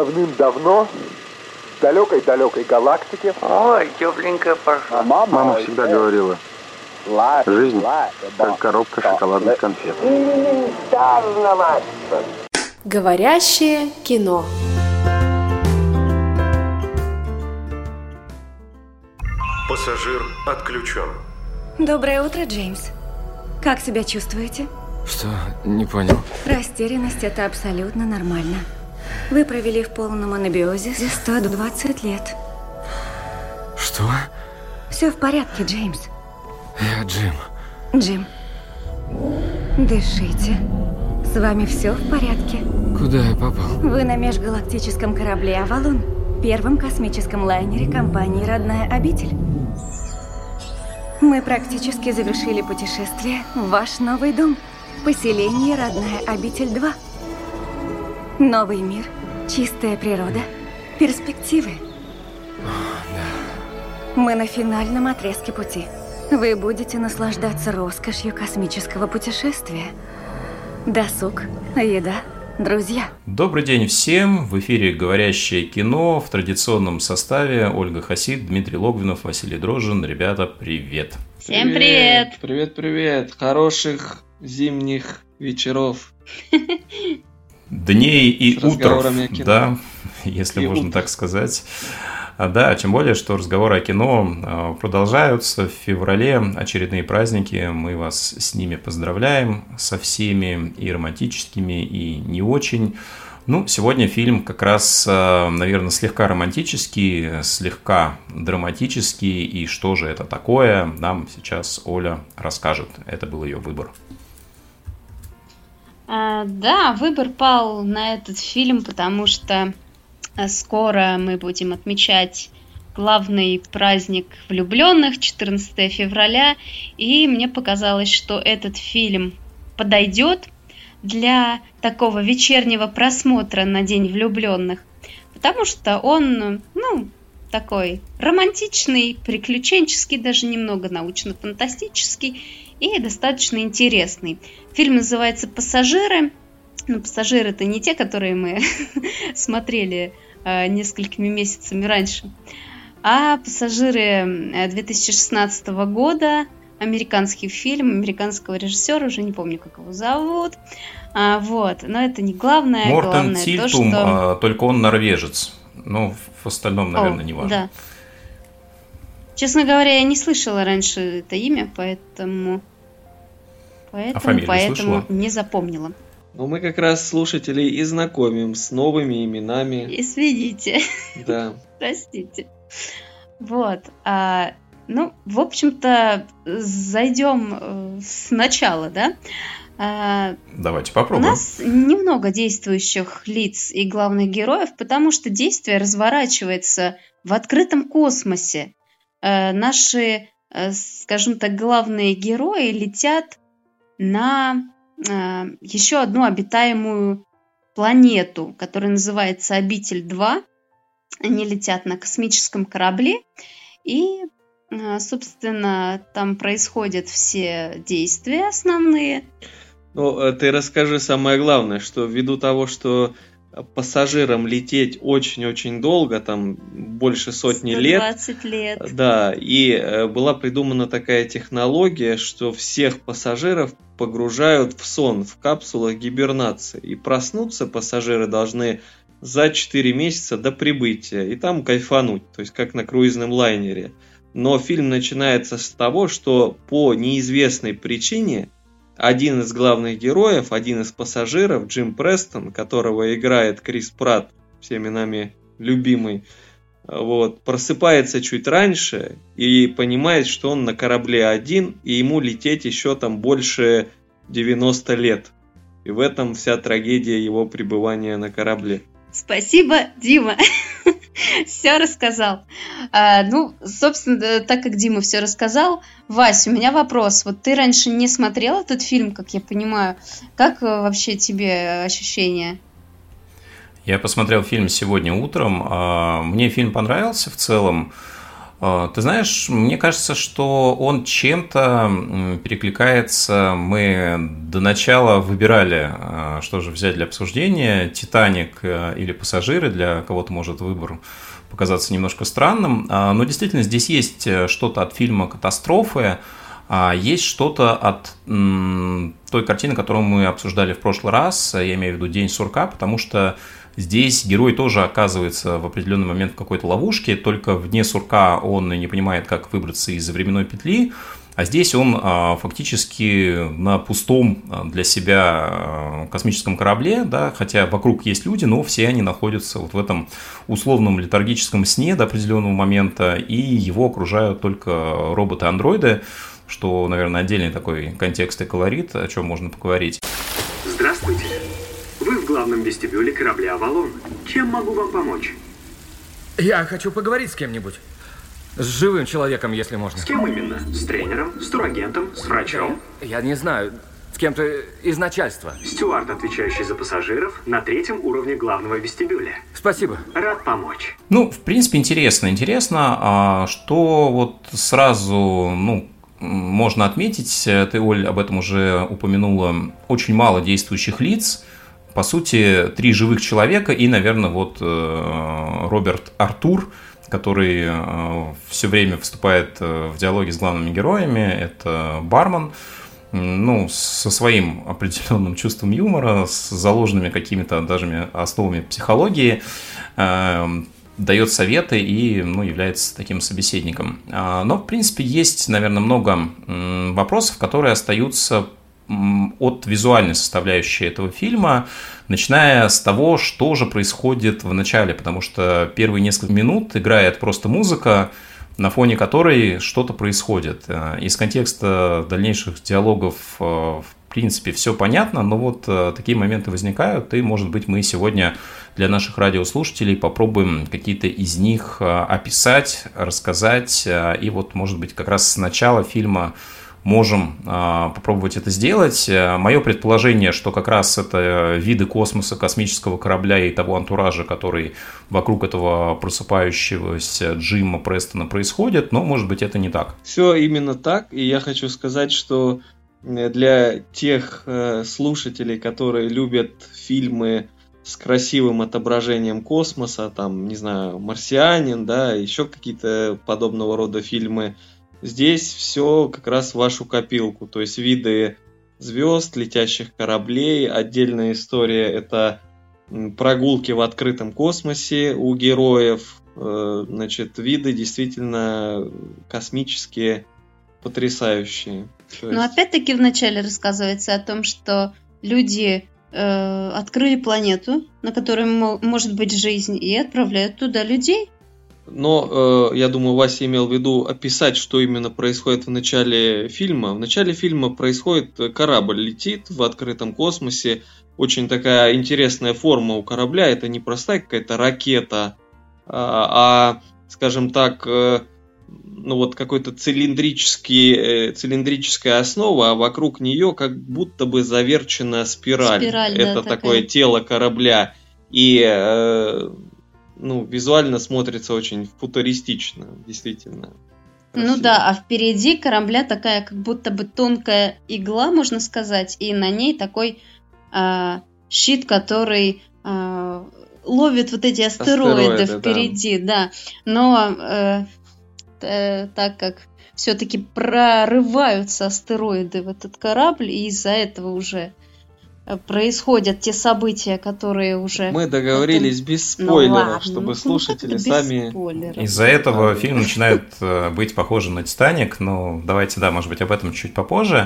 давным-давно в далекой-далекой галактике. Ой, тепленькая пошла. Мама всегда говорила, жизнь как коробка шоколадных конфет. Говорящее кино. Пассажир отключен. Доброе утро, Джеймс. Как себя чувствуете? Что? Не понял. Растерянность – это абсолютно нормально. Вы провели в полном анабиозе 120 лет. Что? Все в порядке, Джеймс. Я Джим. Джим, дышите. С вами все в порядке. Куда я попал? Вы на межгалактическом корабле «Авалон», первом космическом лайнере компании «Родная обитель». Мы практически завершили путешествие в ваш новый дом. Поселение «Родная обитель 2». Новый мир, чистая природа, перспективы. Мы на финальном отрезке пути. Вы будете наслаждаться роскошью космического путешествия. Досуг, еда, друзья. Добрый день всем! В эфире «Говорящее кино» в традиционном составе. Ольга Хасид, Дмитрий Логвинов, Василий Дрожжин. Ребята, привет! Всем привет! Привет! Хороших зимних вечеров. Дней и утров, да, если можно так сказать. Да, тем более, что разговоры о кино продолжаются. В феврале очередные праздники. Мы вас с ними поздравляем, со всеми, и романтическими, и не очень. Ну, сегодня фильм как раз, наверное, слегка романтический, слегка драматический. И что же это такое, нам сейчас Оля расскажет. Это был ее выбор. Да, выбор пал на этот фильм, потому что скоро мы будем отмечать главный праздник влюбленных, 14 февраля, и мне показалось, что этот фильм подойдет для такого вечернего просмотра на День влюбленных, потому что он, такой романтичный, приключенческий, даже немного научно-фантастический и достаточно интересный. Фильм называется «Пассажиры». Но пассажиры — это не те, которые мы смотрели несколькими месяцами раньше, а «Пассажиры» 2016 года, американский фильм, американского режиссера, уже не помню, как его зовут. Но это не главное. Мортен Тильтум, только он норвежец. Но в остальном, наверное, не важно. Да. Честно говоря, я не слышала раньше это имя, поэтому не запомнила. Но мы как раз слушателей и знакомим с новыми именами. Извините. Да. Простите. В общем-то, зайдем сначала, да? Давайте попробуем. У нас немного действующих лиц и главных героев, потому что действие разворачивается в открытом космосе. Наши, скажем так, главные герои летят на еще одну обитаемую планету, которая называется Обитель 2. Они летят на космическом корабле, и, собственно, там происходят все действия основные. Ты расскажи самое главное, что ввиду того, что пассажирам лететь очень-очень долго, там больше сотни 120 лет. Да, и была придумана такая технология, что всех пассажиров погружают в сон, в капсулах гибернации. И проснуться пассажиры должны за 4 месяца до прибытия. И там кайфануть, то есть как на круизном лайнере. Но фильм начинается с того, что по неизвестной причине один из главных героев, один из пассажиров, Джим Престон, которого играет Крис Пратт, всеми нами любимый, просыпается чуть раньше и понимает, что он на корабле один, и ему лететь еще там больше 90 лет. И в этом вся трагедия его пребывания на корабле. Спасибо, Дима. Все рассказал. Собственно, так как Дима все рассказал, Вась, у меня вопрос. Вот ты раньше не смотрел этот фильм, как я понимаю. Как вообще тебе ощущения? Я посмотрел фильм сегодня утром. Мне фильм понравился в целом. Ты знаешь, мне кажется, что он чем-то перекликается. Мы до начала выбирали, что же взять для обсуждения, «Титаник» или «Пассажиры». Для кого-то может выбор показаться немножко странным. Но действительно здесь есть что-то от фильма «Катастрофы», есть что-то от той картины, которую мы обсуждали в прошлый раз, я имею в виду «День сурка», потому что здесь герой тоже оказывается в определенный момент в какой-то ловушке, только в «Дне сурка» он не понимает, как выбраться из временной петли, а здесь он фактически на пустом для себя космическом корабле, да, хотя вокруг есть люди, но все они находятся вот в этом условном летаргическом сне до определенного момента, и его окружают только роботы-андроиды, что, наверное, отдельный такой контекст и колорит, о чем можно поговорить. Здравствуйте. Вы в главном вестибюле корабля «Авалон». Чем могу вам помочь? Я хочу поговорить с кем-нибудь. С живым человеком, если можно. С кем именно? С тренером? С турагентом? С врачом? Я не знаю. С кем-то из начальства. Стюард, отвечающий за пассажиров, на 3-м уровне главного вестибюля. Спасибо. Рад помочь. Ну, в принципе, интересно, что вот сразу, можно отметить, ты, Оль, об этом уже упомянула, очень мало действующих лиц. По сути, 3 живых человека и, наверное, вот Роберт Артур, который все время выступает в диалоге с главными героями. Это бармен, со своим определенным чувством юмора, с заложенными какими-то даже основами психологии, дает советы и является таким собеседником. Но, в принципе, есть, наверное, много вопросов, которые остаются от визуальной составляющей этого фильма, начиная с того, что же происходит в начале, потому что первые несколько минут играет просто музыка, на фоне которой что-то происходит. Из контекста дальнейших диалогов, в принципе, все понятно, но вот такие моменты возникают, и, может быть, мы сегодня для наших радиослушателей попробуем какие-то из них описать, рассказать, и вот, может быть, как раз с начала фильма можем попробовать это сделать. Мое предположение, что как раз это виды космоса, космического корабля и того антуража, который вокруг этого просыпающегося Джима Престона происходит, но, может быть, это не так. Все именно так, и я хочу сказать, что для тех слушателей, которые любят фильмы с красивым отображением космоса, там, не знаю, «Марсианин», да, еще какие-то подобного рода фильмы, здесь все как раз в вашу копилку, то есть виды звезд, летящих кораблей. Отдельная история – это прогулки в открытом космосе у героев. Значит, виды действительно космические, потрясающие. Но опять-таки вначале рассказывается о том, что люди открыли планету, на которой может быть жизнь, и отправляют туда людей. Но, я думаю, Вася имел в виду описать, что именно происходит в начале фильма. В начале фильма происходит, корабль летит в открытом космосе. Очень такая интересная форма у корабля. Это не простая какая-то ракета, скажем так, какой-то цилиндрическая основа, а вокруг нее как будто бы заверчена спираль. Это такое тело корабля. И визуально смотрится очень футуристично, действительно. Красиво. А впереди корабля такая как будто бы тонкая игла, можно сказать, и на ней такой щит, который ловит вот эти астероиды впереди, да. Но так как все-таки прорываются астероиды в этот корабль, и из-за этого уже происходят те события, которые уже... Мы договорились без спойлеров, чтобы слушатели сами... Из-за этого фильм начинает быть похожим на «Титаник», но давайте, может быть, об этом чуть попозже.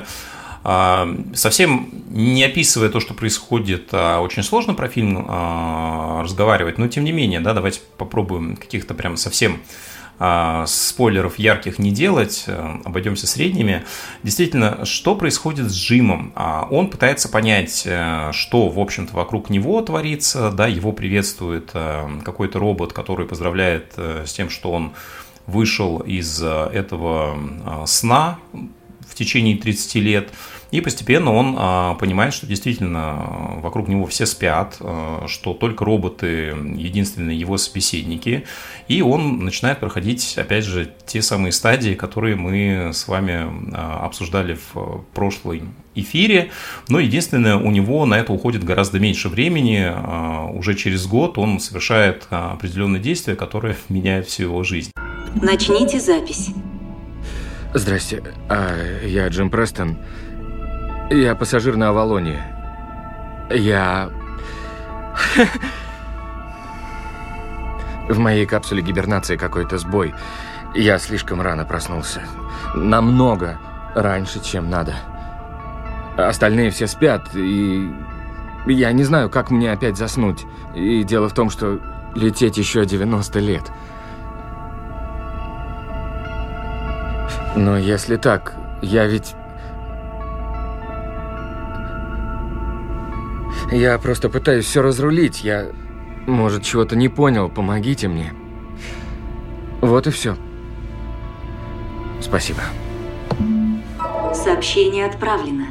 Совсем не описывая то, что происходит, очень сложно про фильм разговаривать, но тем не менее, давайте попробуем каких-то прям совсем спойлеров ярких не делать, обойдемся средними. Действительно, что происходит с Джимом? Он пытается понять, что, в общем-то, вокруг него творится, его приветствует какой-то робот, который поздравляет с тем, что он вышел из этого сна, в течение 30 лет. И постепенно он понимает, что действительно вокруг него все спят, что только роботы единственные его собеседники. И он начинает проходить, опять же, те самые стадии, которые мы с вами обсуждали в прошлом эфире. Но единственное, у него на это уходит гораздо меньше времени. Уже через год он совершает определенные действия, которые меняют всю его жизнь. Начните запись. Здрасте, я Джим Престон. Я пассажир на Авалоне. В моей капсуле гибернации какой-то сбой. Я слишком рано проснулся. Намного раньше, чем надо. Остальные все спят, и я не знаю, как мне опять заснуть. И дело в том, что лететь еще 90 лет. Но если так, я просто пытаюсь все разрулить. Я, может, чего-то не понял. Помогите мне. Вот и все. Спасибо. Сообщение отправлено.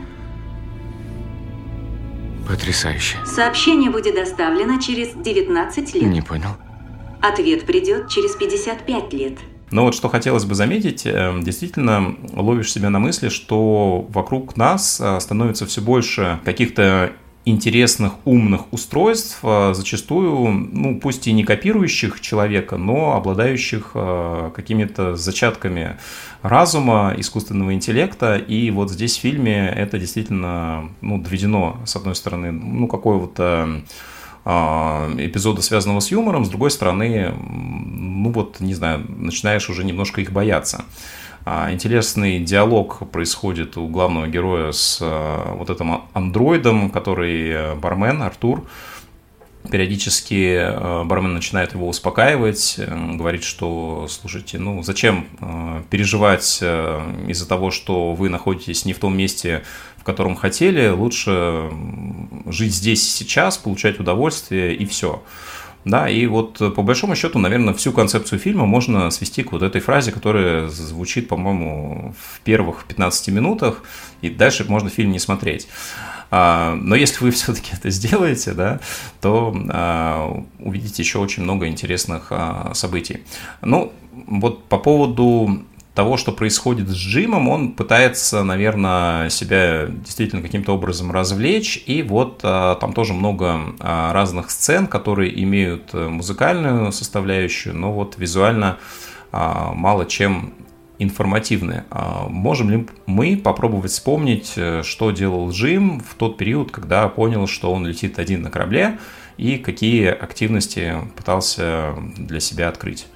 Потрясающе. Сообщение будет доставлено через 19 лет. Не понял. Ответ придет через 55 лет. Но вот что хотелось бы заметить, действительно ловишь себя на мысли, что вокруг нас становится все больше каких-то интересных, умных устройств, зачастую, пусть и не копирующих человека, но обладающих какими-то зачатками разума, искусственного интеллекта. И вот здесь в фильме это действительно доведено, с одной стороны, какого-то эпизода, связанного с юмором, с другой стороны, не знаю, начинаешь уже немножко их бояться. Интересный диалог происходит у главного героя с вот этим андроидом, который бармен, Артур. Периодически бармен начинает его успокаивать, говорит, что, слушайте, зачем переживать из-за того, что вы находитесь не в том месте, в котором хотели, лучше жить здесь и сейчас, получать удовольствие и все. Да, и вот по большому счету, наверное, всю концепцию фильма можно свести к вот этой фразе, которая звучит, по-моему, в первых 15 минутах, и дальше можно фильм не смотреть. Но если вы все-таки это сделаете, да, то увидите еще очень много интересных событий. Вот по поводу того, что происходит с Джимом, он пытается, наверное, себя действительно каким-то образом развлечь, и вот там тоже много разных сцен, которые имеют музыкальную составляющую, но вот визуально мало чем информативны. Можем ли мы попробовать вспомнить, что делал Джим в тот период, когда понял, что он летит один на корабле, и какие активности пытался для себя открыть?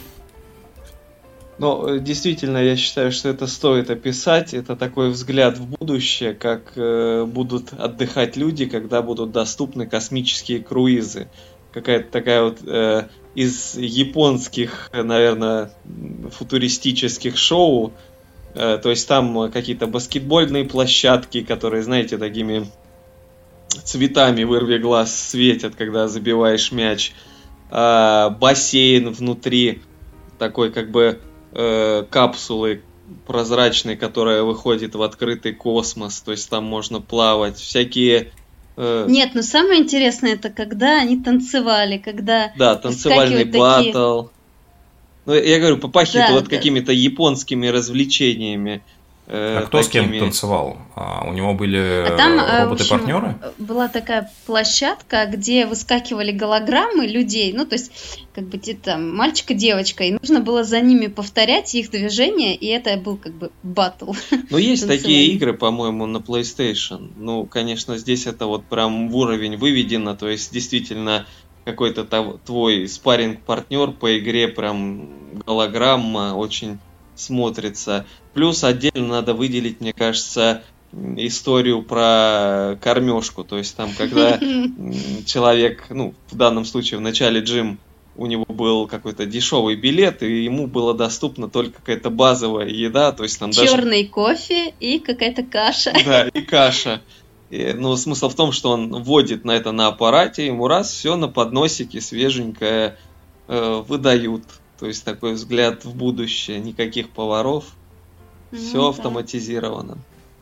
Действительно, я считаю, что это стоит описать. Это такой взгляд в будущее, как будут отдыхать люди, когда будут доступны космические круизы. Какая-то такая вот из японских, наверное, футуристических шоу. То есть там какие-то баскетбольные площадки, которые, знаете, такими цветами вырви глаз светят, когда забиваешь мяч. Бассейн внутри такой как бы капсулы прозрачной, которая выходит в открытый космос, то есть там можно плавать, всякие... Нет, но самое интересное, это когда они танцевали, когда... Да, танцевальный баттл. Я говорю, попахивает какими-то японскими развлечениями. А кто с кем танцевал? У него были роботы-партнеры? Была такая площадка, где выскакивали голограммы людей, то есть как бы там мальчик и девочка, и нужно было за ними повторять их движения, и это был как бы баттл. Есть такие игры, по-моему, на PlayStation. Конечно, здесь это вот прям в уровень выведено, то есть действительно какой-то твой спарринг-партнер по игре, прям голограмма, очень смотрится. Плюс отдельно надо выделить, мне кажется, историю про кормежку. То есть там, когда человек, в данном случае в начале Джим, у него был какой-то дешевый билет, и ему было доступна только какая-то базовая еда. То есть там черный кофе и какая-то каша. Да, и каша. Смысл в том, что он вводит на это на аппарате, ему все на подносике свеженькое выдают. То есть такой взгляд в будущее, никаких поваров. Все автоматизировано.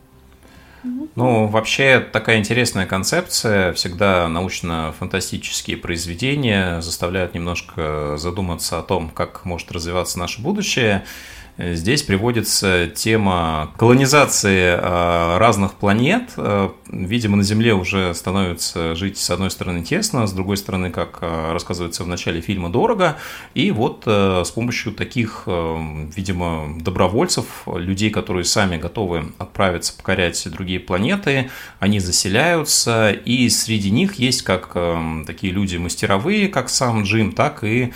Ну, вообще, такая интересная концепция. Всегда научно-фантастические произведения заставляют немножко задуматься о том, как может развиваться наше будущее. Здесь приводится тема колонизации разных планет. Видимо, на Земле уже становится жить, с одной стороны, тесно, с другой стороны, как рассказывается в начале фильма, дорого. И вот с помощью таких, видимо, добровольцев, людей, которые сами готовы отправиться покорять другие планеты, они заселяются, и среди них есть как такие люди мастеровые, как сам Джим, так и,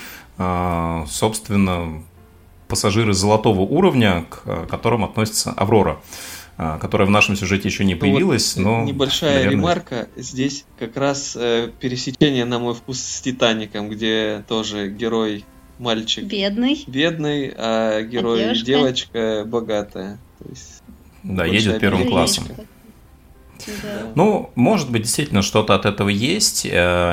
собственно, пассажиры золотого уровня, к которым относится Аврора, которая в нашем сюжете еще не появилась. Вот но, небольшая наверное... ремарка. Здесь как раз пересечение, на мой вкус, с «Титаником», где тоже герой мальчик бедный, а герой девочка богатая. То есть, да, едет первым классом. Да. Ну, может быть, действительно что-то от этого есть,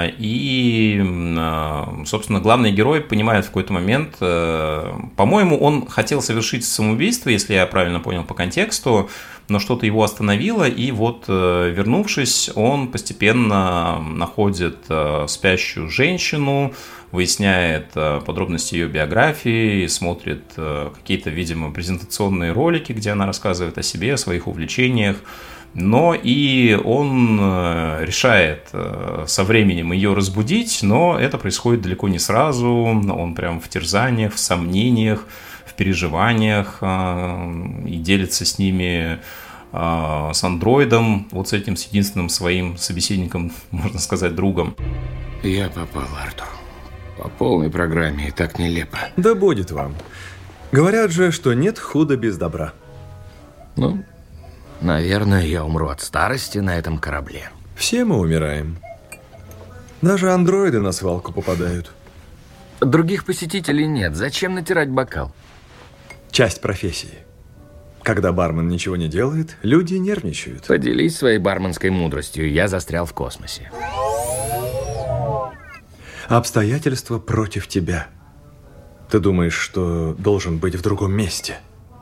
и, собственно, главный герой понимает в какой-то момент, по-моему, он хотел совершить самоубийство, если я правильно понял по контексту, но что-то его остановило, и вот, вернувшись, он постепенно находит спящую женщину, выясняет подробности ее биографии, смотрит какие-то, видимо, презентационные ролики, где она рассказывает о себе, о своих увлечениях. Но и он решает со временем ее разбудить, но это происходит далеко не сразу. Он прям в терзаниях, в сомнениях, в переживаниях и делится с ними, с андроидом, вот с этим, с единственным своим собеседником, можно сказать, другом. Я попал, Артур. По полной программе, и так нелепо. Да будет вам. Говорят же, что нет худа без добра. Ну... Наверное, я умру от старости на этом корабле. Все мы умираем. Даже андроиды на свалку попадают. Других посетителей нет. Зачем натирать бокал? Часть профессии. Когда бармен ничего не делает, люди нервничают. Поделись своей барменской мудростью. Я застрял в космосе. Обстоятельства против тебя. Ты думаешь, что должен быть в другом месте?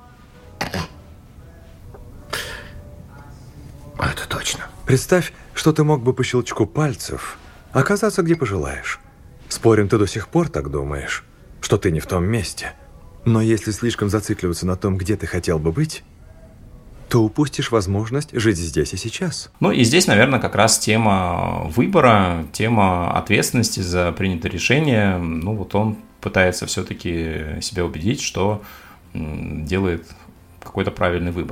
Это точно. Представь, что ты мог бы по щелчку пальцев оказаться где пожелаешь. Спорим, ты до сих пор так думаешь, что ты не в том месте. Но если слишком зацикливаться на том, где ты хотел бы быть, то упустишь возможность жить здесь и сейчас. Ну и здесь, наверное, как раз тема выбора, тема ответственности за принятое решение. Ну вот он пытается все-таки себя убедить, что делает какой-то правильный выбор.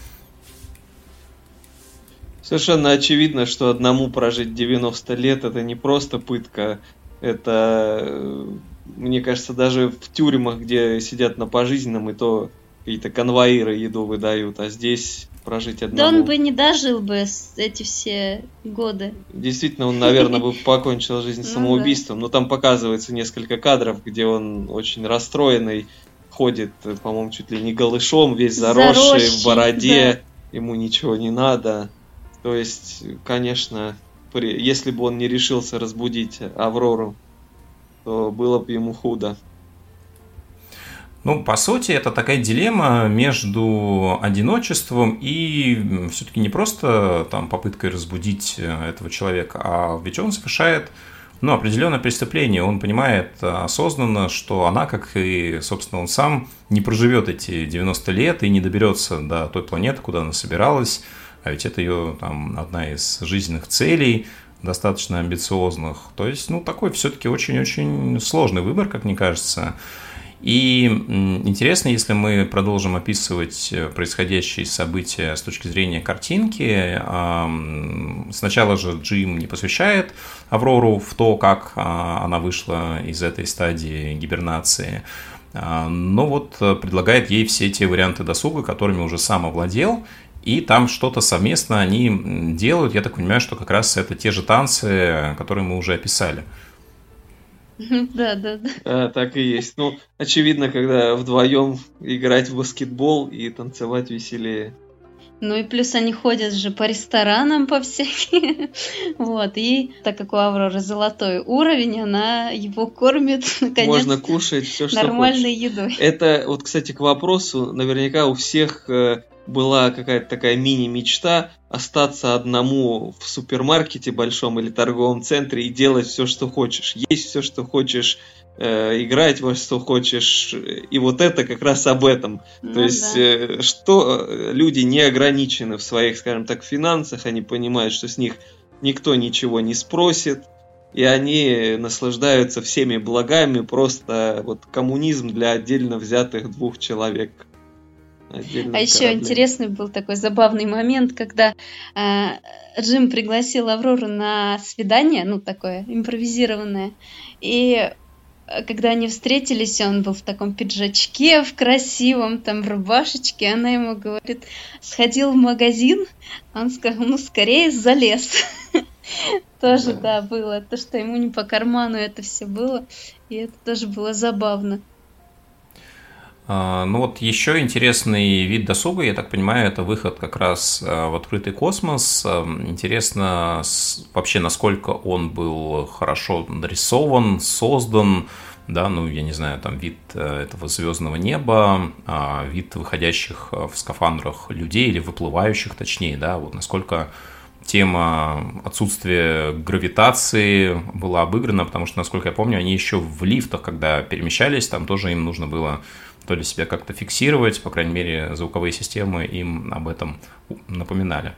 Совершенно очевидно, что одному прожить 90 лет – это не просто пытка. Это, мне кажется, даже в тюрьмах, где сидят на пожизненном, и то какие-то конвоиры еду выдают, а здесь прожить одному... Да он бы не дожил бы эти все годы. Действительно, он, наверное, бы покончил жизнь самоубийством. Но там показывается несколько кадров, где он очень расстроенный, ходит, по-моему, чуть ли не голышом, весь заросший в бороде, ему ничего не надо. То есть, конечно, если бы он не решился разбудить Аврору, то было бы ему худо. Ну, по сути, это такая дилемма между одиночеством и все-таки не просто там попыткой разбудить этого человека, а ведь он совершает, ну, определенное преступление. Он понимает осознанно, что она, как и, собственно, он сам, не проживет эти 90 лет и не доберется до той планеты, куда она собиралась. А ведь это ее там одна из жизненных целей, достаточно амбициозных. То есть, ну, такой все-таки очень-очень сложный выбор, как мне кажется. И интересно, если мы продолжим описывать происходящие события с точки зрения картинки. Сначала же Джим не посвящает Аврору в то, как она вышла из этой стадии гибернации, но вот предлагает ей все те варианты досуга, которыми уже сам овладел. И там что-то совместно они делают. Я так понимаю, что как раз это те же танцы, которые мы уже описали. Да. Так и есть. Ну, очевидно, когда вдвоем играть в баскетбол и танцевать веселее. Ну и плюс они ходят же по ресторанам по всяким. Вот. И так как у Авроры золотой уровень, она его кормит, наконец, можно кушать все, что нормальной хочешь. едой. Это вот, кстати, к вопросу, наверняка у всех была какая-то такая мини-мечта остаться одному в супермаркете большом или торговом центре и делать все, что хочешь. Есть все, что хочешь, играть во что хочешь. И вот это как раз об этом. То есть, что люди не ограничены в своих, скажем так, финансах, они понимают, что с них никто ничего не спросит, и они наслаждаются всеми благами, просто вот коммунизм для отдельно взятых двух человек. А еще интересный был такой забавный момент, когда Джим пригласил Аврору на свидание, ну такое импровизированное, и когда они встретились, он был в таком пиджачке, в красивом там рубашечке, она ему говорит, сходил в магазин, он сказал, ну скорее залез. Тоже, да, было, то, что ему не по карману это все было, и это тоже было забавно. Ну вот еще интересный вид досуга, я так понимаю, это выход как раз в открытый космос. Интересно вообще, насколько он был хорошо нарисован, создан, да, ну я не знаю, там вид этого звездного неба, вид выходящих в скафандрах людей или выплывающих, точнее, да, вот насколько тема отсутствия гравитации была обыграна, потому что, насколько я помню, они еще в лифтах, когда перемещались, там тоже им нужно было то ли себя как-то фиксировать, по крайней мере, звуковые системы им об этом напоминали.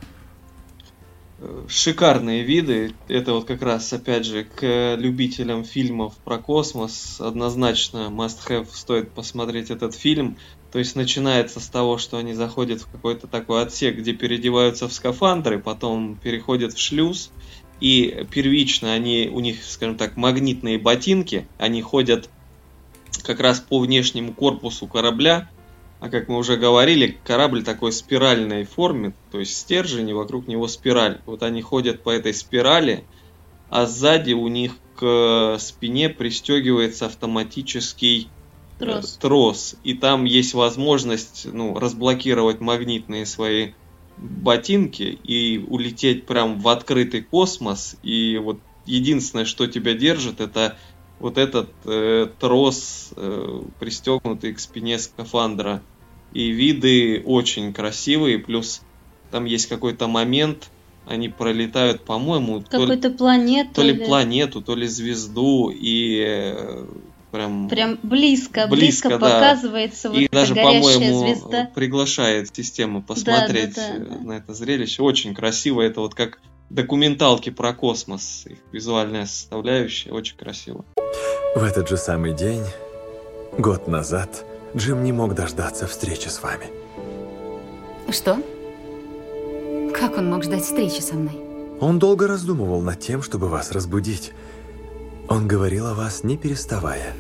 Шикарные виды. Это вот как раз, опять же, к любителям фильмов про космос однозначно must-have, стоит посмотреть этот фильм. То есть начинается с того, что они заходят в какой-то такой отсек, где переодеваются в скафандры, потом переходят в шлюз, и первично у них, скажем так, магнитные ботинки, они ходят как раз по внешнему корпусу корабля, а как мы уже говорили, корабль такой спиральной форме, то есть стержень и вокруг него спираль. Вот они ходят по этой спирали, а сзади у них к спине пристегивается автоматический трос. И там есть возможность разблокировать магнитные свои ботинки и улететь прям в открытый космос. И вот единственное, что тебя держит, это вот этот трос, пристегнутый к спине скафандра. И виды очень красивые, плюс там есть какой-то момент, они пролетают, по-моему, какую-то планету. То ли планету, то ли звезду, и прям близко да. Показывается вот эта даже, горящая звезда. По-моему, приглашает систему посмотреть на это зрелище. Очень красиво, это вот как документалки про космос, их визуальная составляющая, очень красиво. В этот же самый день, год назад, Джим не мог дождаться встречи с вами. Что? Как он мог ждать встречи со мной? Он долго раздумывал над тем, чтобы вас разбудить. Он говорил о вас, не переставая.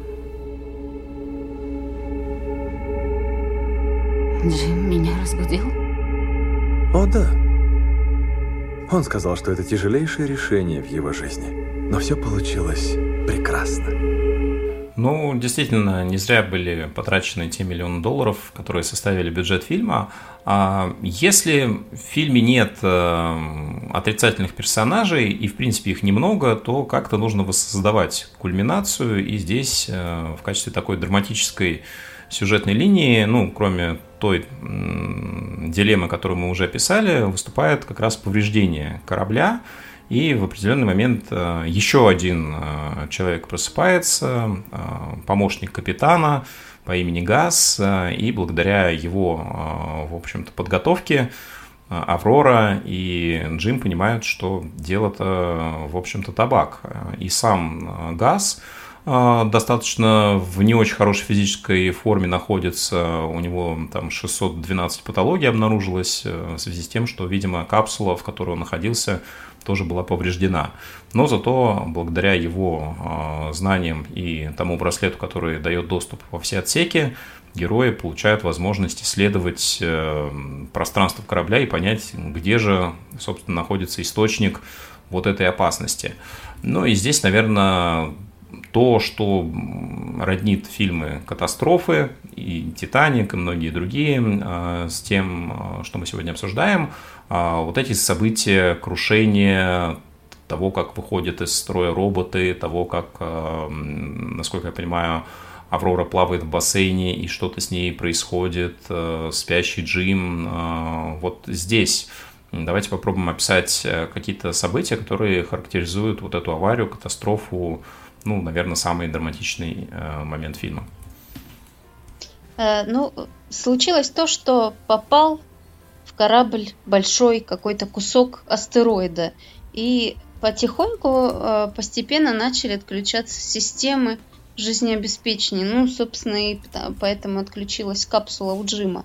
Джим меня разбудил? О, да. Он сказал, что это тяжелейшее решение в его жизни. Но все получилось прекрасно. Ну, действительно, не зря были потрачены те $1 миллион, которые составили бюджет фильма. Если в фильме нет отрицательных персонажей, и в принципе их немного, то как-то нужно воссоздавать кульминацию. И здесь в качестве такой драматической сюжетной линии, кроме той дилеммы, которую мы уже описали, выступает как раз повреждение корабля. И в определенный момент еще один человек просыпается, помощник капитана по имени Газ, и благодаря его, в общем-то, подготовке Аврора и Джим понимают, что дело-то, в общем-то, табак. И сам Газ достаточно в не очень хорошей физической форме находится, у него там 612 патологий обнаружилось в связи с тем, что, видимо, капсула, в которой он находился, тоже была повреждена. Но зато благодаря его знаниям и тому браслету, который дает доступ во все отсеки, герои получают возможность исследовать пространство корабля и понять, где же, собственно, находится источник вот этой опасности. Ну и здесь, наверное, то, что роднит фильмы «Катастрофы», и «Титаник», и многие другие, с тем, что мы сегодня обсуждаем. Вот эти события, крушение того, как выходят из строя роботы, того, как, насколько я понимаю, Аврора плавает в бассейне, и что-то с ней происходит, спящий Джим. Вот здесь давайте попробуем описать какие-то события, которые характеризуют вот эту аварию, катастрофу, ну, наверное, самый драматичный момент фильма. Случилось то, что попал в корабль большой какой-то кусок астероида, и потихоньку, постепенно начали отключаться системы жизнеобеспечения. Собственно, и поэтому отключилась капсула у Джима.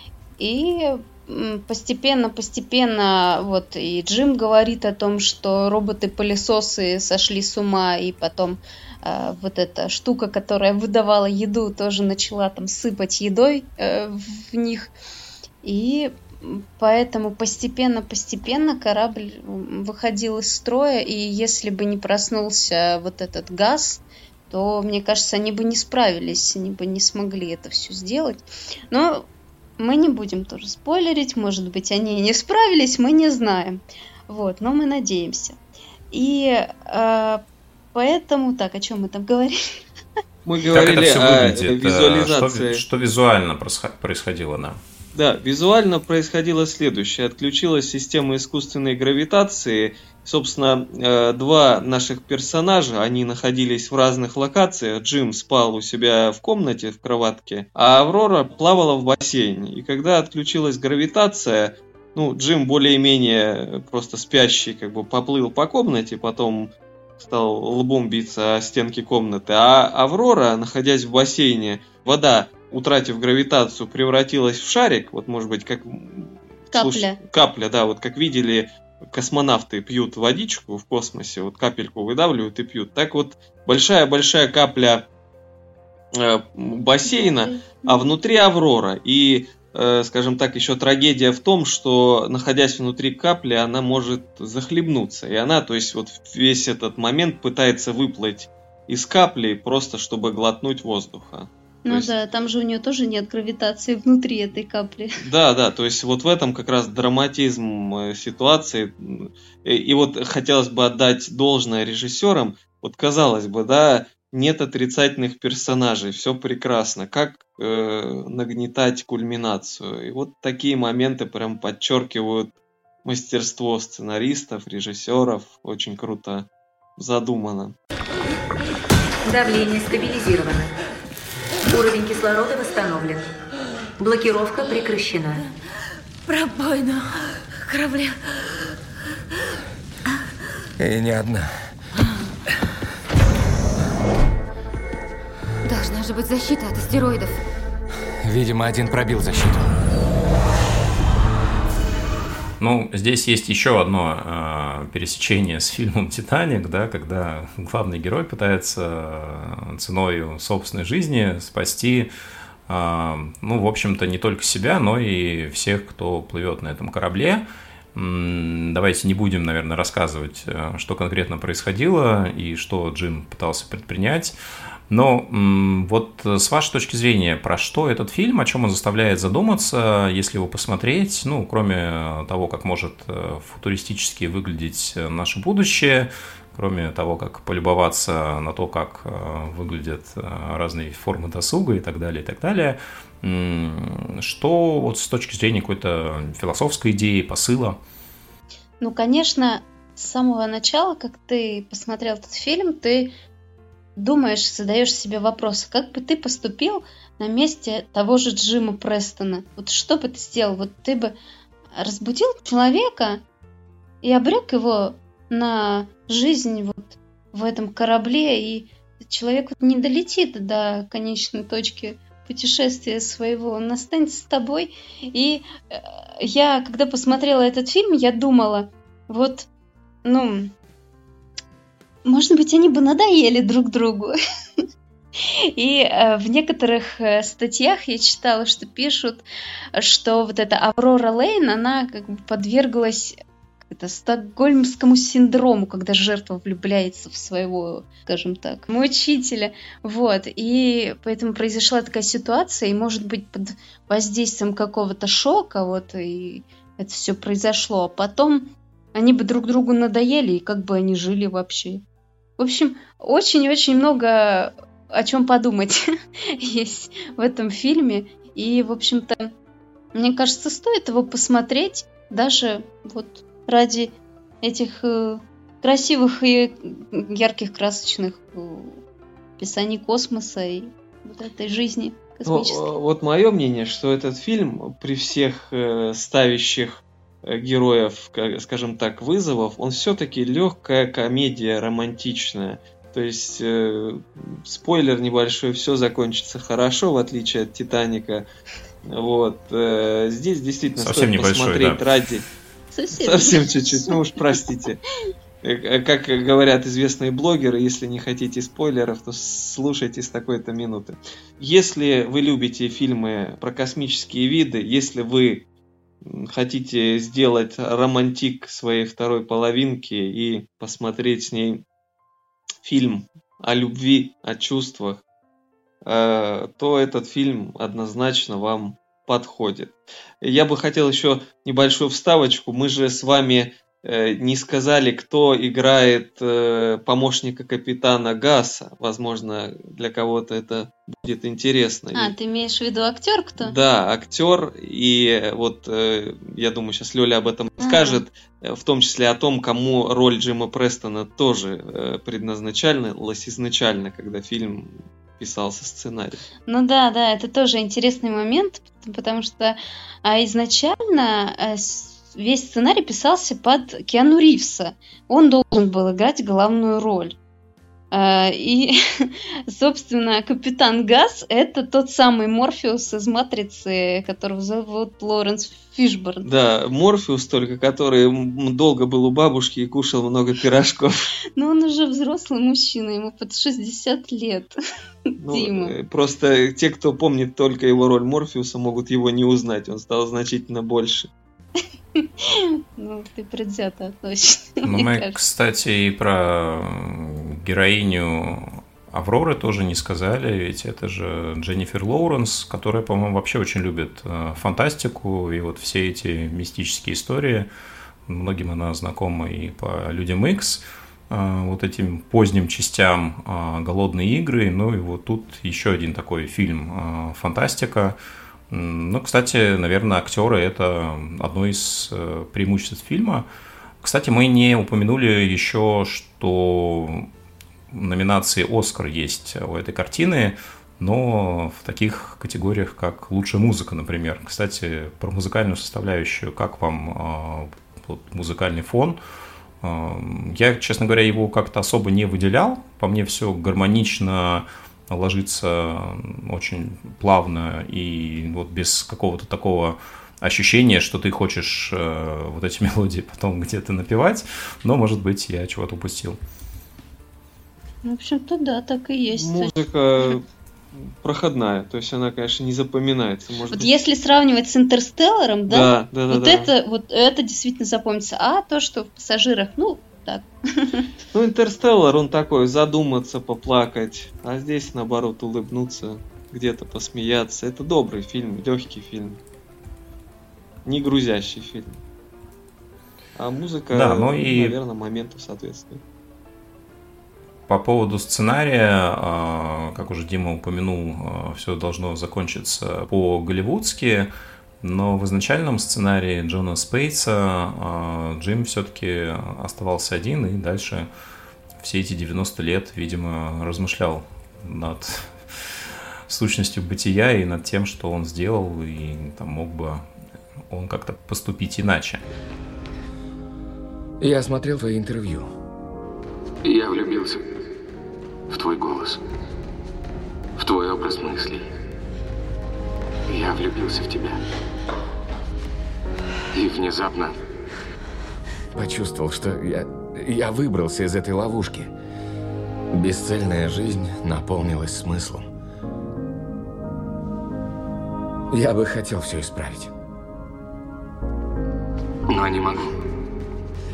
И постепенно, вот и Джим говорит о том, что роботы-пылесосы сошли с ума, и потом вот эта штука, которая выдавала еду, тоже начала там сыпать едой в них. И поэтому постепенно корабль выходил из строя, и если бы не проснулся вот этот газ, то, мне кажется, они бы не справились, они бы не смогли это все сделать. Но мы не будем тоже спойлерить, может быть, они не справились, мы не знаем. Вот, но мы надеемся. И поэтому, так, о чем мы там говорили? Мы говорили о визуализации. Что визуально происходило, да? Да, визуально происходило следующее. Отключилась система искусственной гравитации. Собственно, два наших персонажа, они находились в разных локациях. Джим спал у себя в комнате, в кроватке, а Аврора плавала в бассейне. И когда отключилась гравитация, Джим более-менее просто спящий, поплыл по комнате, потом стал лбом биться о стенки комнаты. А Аврора, находясь в бассейне, вода, утратив гравитацию, превратилась в шарик, вот может быть как... Капля. Капля, да, вот как видели космонавты пьют водичку в космосе, вот капельку выдавливают и пьют. Так вот, большая-большая капля бассейна, а внутри Аврора. И, скажем так, еще трагедия в том, что, находясь внутри капли, она может захлебнуться. И она, то есть, вот весь этот момент пытается выплыть из капли, просто чтобы глотнуть воздуха. Там же у нее тоже нет гравитации внутри этой капли. Да, то есть вот в этом как раз драматизм ситуации. И вот хотелось бы отдать должное режиссерам. Вот казалось бы, да, нет отрицательных персонажей, все прекрасно. Как нагнетать кульминацию? И вот такие моменты прям подчеркивают мастерство сценаристов, режиссеров. Очень круто задумано. Давление стабилизировано. Уровень кислорода восстановлен. Блокировка прекращена. Пробоина корабля. И не одна. Должна же быть защита от астероидов. Видимо, один пробил защиту. Здесь есть еще одно пересечение с фильмом «Титаник», да, когда главный герой пытается ценой собственной жизни спасти, в общем-то, не только себя, но и всех, кто плывет на этом корабле. Давайте не будем, наверное, рассказывать, что конкретно происходило и что Джим пытался предпринять. Но вот с вашей точки зрения, про что этот фильм, о чем он заставляет задуматься, если его посмотреть, кроме того, как может футуристически выглядеть наше будущее, кроме того, как полюбоваться на то, как выглядят разные формы досуга и так далее, что вот с точки зрения какой-то философской идеи, посыла? Конечно, с самого начала, как ты посмотрел этот фильм, ты думаешь, задаешь себе вопрос, как бы ты поступил на месте того же Джима Престона? Вот что бы ты сделал? Вот ты бы разбудил человека и обрек его на жизнь вот в этом корабле, и человек вот не долетит до конечной точки путешествия своего, он останется с тобой. И я, когда посмотрела этот фильм, я думала, может быть, они бы надоели друг другу. И в некоторых статьях я читала, что пишут, что вот эта Аврора Лейн, она подверглась стокгольмскому синдрому, когда жертва влюбляется в своего, скажем так, учителя. Вот. И поэтому произошла такая ситуация, и, может быть, под воздействием какого-то шока, вот, и это все произошло. А потом они бы друг другу надоели, и как бы они жили вообще. В общем, очень-очень много о чем подумать есть в этом фильме. И, в общем-то, мне кажется, стоит его посмотреть даже вот ради этих красивых и ярких, красочных описаний космоса и вот этой жизни космической. Вот мое мнение, что этот фильм при всех ставящих героев, скажем так, вызовов, он все-таки легкая комедия романтичная. То есть, спойлер небольшой, все закончится хорошо, в отличие от «Титаника». Вот. Здесь действительно совсем стоит посмотреть, да, ради... Совсем чуть-чуть, ну уж простите. Как говорят известные блогеры, если не хотите спойлеров, то слушайте с такой-то минуты. Если вы любите фильмы про космические виды, если вы хотите сделать романтик своей второй половинки и посмотреть с ней фильм о любви, о чувствах, то этот фильм однозначно вам подходит. Я бы хотел еще небольшую вставочку. Мы же с вами не сказали, кто играет помощника капитана Гасса. Возможно, для кого-то это будет интересно. Ты имеешь в виду актер кто? Да, актер. И вот я думаю, сейчас Лёля об этом скажет, в том числе о том, кому роль Джима Престона тоже предназначалась изначально, когда фильм писался сценарий. Ну да, это тоже интересный момент, потому что изначально весь сценарий писался под Киану Ривза. Он должен был играть главную роль. И, собственно, капитан Гасс — это тот самый Морфеус из «Матрицы», которого зовут Лоуренс Фишборн. Да, Морфеус только, который долго был у бабушки и кушал много пирожков. Но он уже взрослый мужчина, ему под 60 лет. Дима. Просто те, кто помнит только его роль Морфеуса, могут его не узнать. Он стал значительно больше. Ну, ты предвзято относишься. Мы, кстати, и про героиню Авроры тоже не сказали, ведь это же Дженнифер Лоуренс, которая, по-моему, вообще очень любит фантастику и вот все эти мистические истории. Многим она знакома и по «Людям Икс», вот этим поздним частям «Голодные игры». Ну и вот тут еще один такой фильм «Фантастика». Ну, кстати, наверное, актеры – это одно из преимуществ фильма. Кстати, мы не упомянули еще, что номинации «Оскар» есть у этой картины, но в таких категориях, как «Лучшая музыка», например. Кстати, про музыкальную составляющую, как вам музыкальный фон? Я, честно говоря, его как-то особо не выделял. По мне все гармонично ложится, очень плавно и вот без какого-то такого ощущения, что ты хочешь вот эти мелодии потом где-то напевать, но, может быть, я чего-то упустил. В общем-то, да, так и есть. Музыка проходная, то есть она, конечно, не запоминается. Может вот быть... если сравнивать с «Интерстелларом», да, вот это действительно запомнится. А то, что в «Пассажирах», ну, так. Ну, «Интерстеллар», он такой, задуматься, поплакать, а здесь, наоборот, улыбнуться, где-то посмеяться. Это добрый фильм, легкий фильм, не грузящий фильм. А музыка, да, ну и... наверное, моменту соответствует. По поводу сценария, как уже Дима упомянул, все должно закончиться по-голливудски, но в изначальном сценарии Джона Спейтса Джим все-таки оставался один и дальше все эти 90 лет, видимо, размышлял над сущностью бытия и над тем, что он сделал, и там мог бы он как-то поступить иначе. Я смотрел твои интервью. Я влюбился в твой голос, в твой образ мыслей. Я влюбился в тебя. И внезапно... Почувствовал, что я выбрался из этой ловушки. Бесцельная жизнь наполнилась смыслом. Я бы хотел все исправить. Но не могу.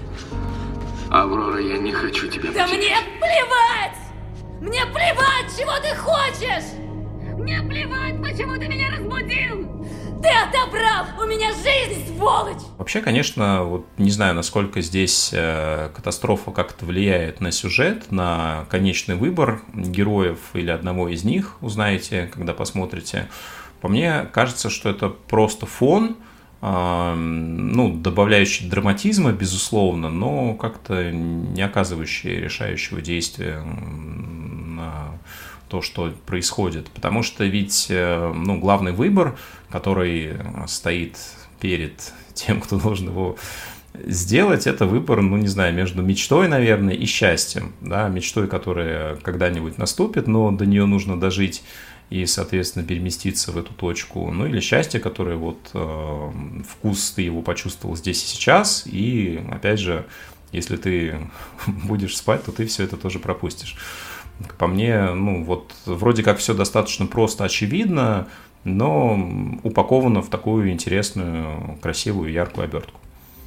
Аврора, я не хочу тебя Да потерять. мне плевать! Мне плевать, чего ты хочешь! Мне плевать, почему ты меня разбудил! Ты отобрал у меня жизнь, сволочь! Вообще, конечно, вот не знаю, насколько здесь катастрофа как-то влияет на сюжет, на конечный выбор героев или одного из них, узнаете, когда посмотрите. По мне кажется, что это просто фон, ну, добавляющий драматизма, безусловно, но как-то не оказывающий решающего действия на то, что происходит. Потому что ведь, ну, главный выбор, который стоит перед тем, кто должен его сделать, это выбор, ну, не знаю, между мечтой, наверное, и счастьем. Да? Мечтой, которая когда-нибудь наступит, но до нее нужно дожить и, соответственно, переместиться в эту точку. Ну, или счастье, которое вот вкус ты его почувствовал здесь и сейчас, и, опять же, если ты будешь спать, то ты все это тоже пропустишь. По мне, ну, вот вроде как все достаточно просто, очевидно, но упаковано в такую интересную, красивую, яркую обертку.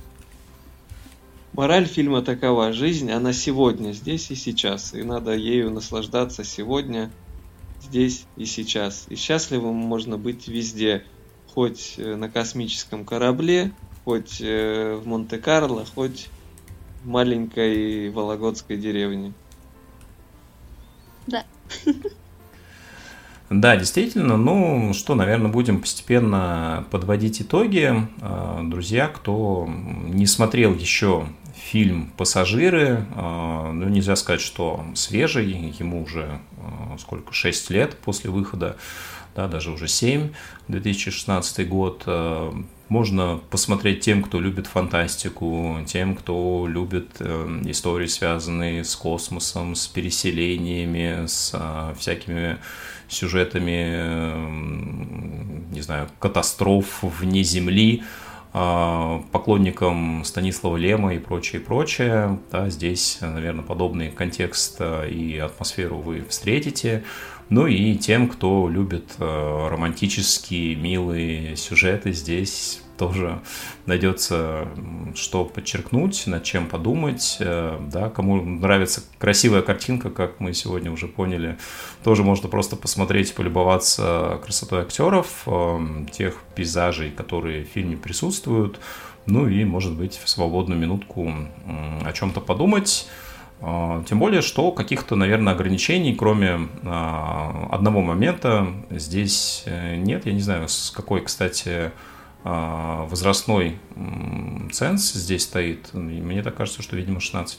Мораль фильма такова: жизнь, она сегодня, здесь и сейчас, и надо ею наслаждаться сегодня, здесь и сейчас. И счастливым можно быть везде, хоть на космическом корабле, хоть в Монте-Карло, хоть в маленькой вологодской деревне. Да. Да, действительно, ну что, наверное, будем постепенно подводить итоги. Друзья, кто не смотрел еще фильм «Пассажиры», ну нельзя сказать, что свежий, ему уже сколько, 6 лет после выхода, да, даже уже 7, 2016 год. Можно посмотреть тем, кто любит фантастику, тем, кто любит истории, связанные с космосом, с переселениями, с всякими сюжетами, не знаю, катастроф вне Земли, поклонникам Станислава Лема и прочее. Да, здесь, наверное, подобный контекст и атмосферу вы встретите. Ну и тем, кто любит романтические, милые сюжеты, здесь тоже найдется что подчеркнуть, над чем подумать. Да, кому нравится красивая картинка, как мы сегодня уже поняли, тоже можно просто посмотреть, полюбоваться красотой актеров, тех пейзажей, которые в фильме присутствуют, ну и, может быть, в свободную минутку о чем-то подумать. Тем более, что каких-то, наверное, ограничений, кроме одного момента, здесь нет. Я не знаю, с какой, кстати, возрастной ценз здесь стоит. Мне так кажется, что, видимо, 16+.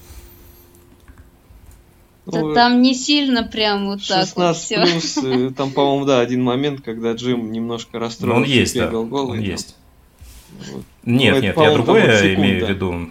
Да там не сильно прям вот так 16+, вот все. Там, по-моему, да, один момент, когда Джим немножко расстроился. Он есть, да, голый, он там. есть. Вот. Нет, я другое имею в виду.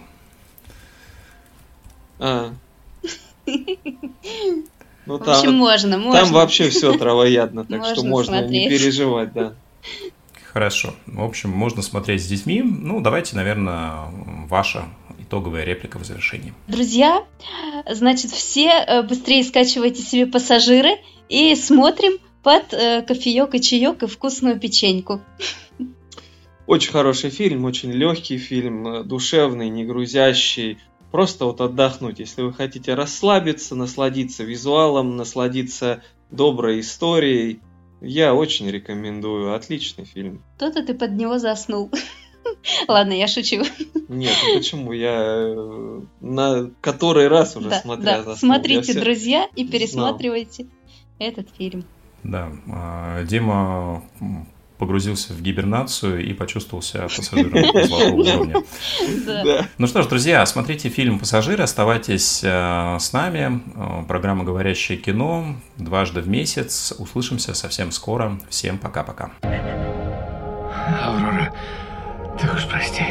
Ну, в общем, можно. Там вообще все травоядно, так что можно смотреть. Не переживать, да. Хорошо. В общем, можно смотреть с детьми. Ну, давайте, наверное, ваша итоговая реплика в завершении. Друзья, значит, все быстрее скачивайте себе «Пассажиры» и смотрим под кофеек и чаек и вкусную печеньку. Очень хороший фильм, очень легкий фильм, душевный, не грузящий. Просто вот отдохнуть, если вы хотите расслабиться, насладиться визуалом, насладиться доброй историей. Я очень рекомендую. Отличный фильм. То-то ты под него заснул. Ладно, я шучу. Нет, ну почему? Я на который раз уже заснул. Смотрите, друзья, и пересматривайте этот фильм. Да, Дима погрузился в гибернацию и почувствовал себя пассажиром золотого уровня. Ну что ж, друзья, смотрите фильм «Пассажиры», оставайтесь с нами. Программа «Говорящее кино» дважды в месяц. Услышимся совсем скоро. Всем пока-пока. Аврора, ты уж прости.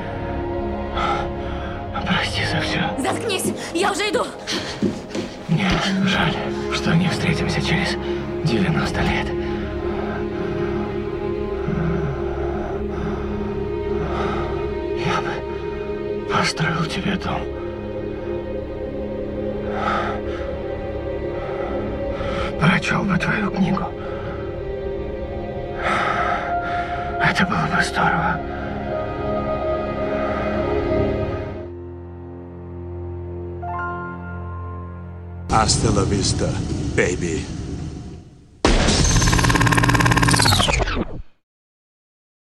Прости за все. Заткнись, я уже иду. Мне жаль, что не встретимся через 90 лет. Я бы построил тебе дом. Прочел бы твою книгу. Это было бы здорово. Hasta la vista, baby.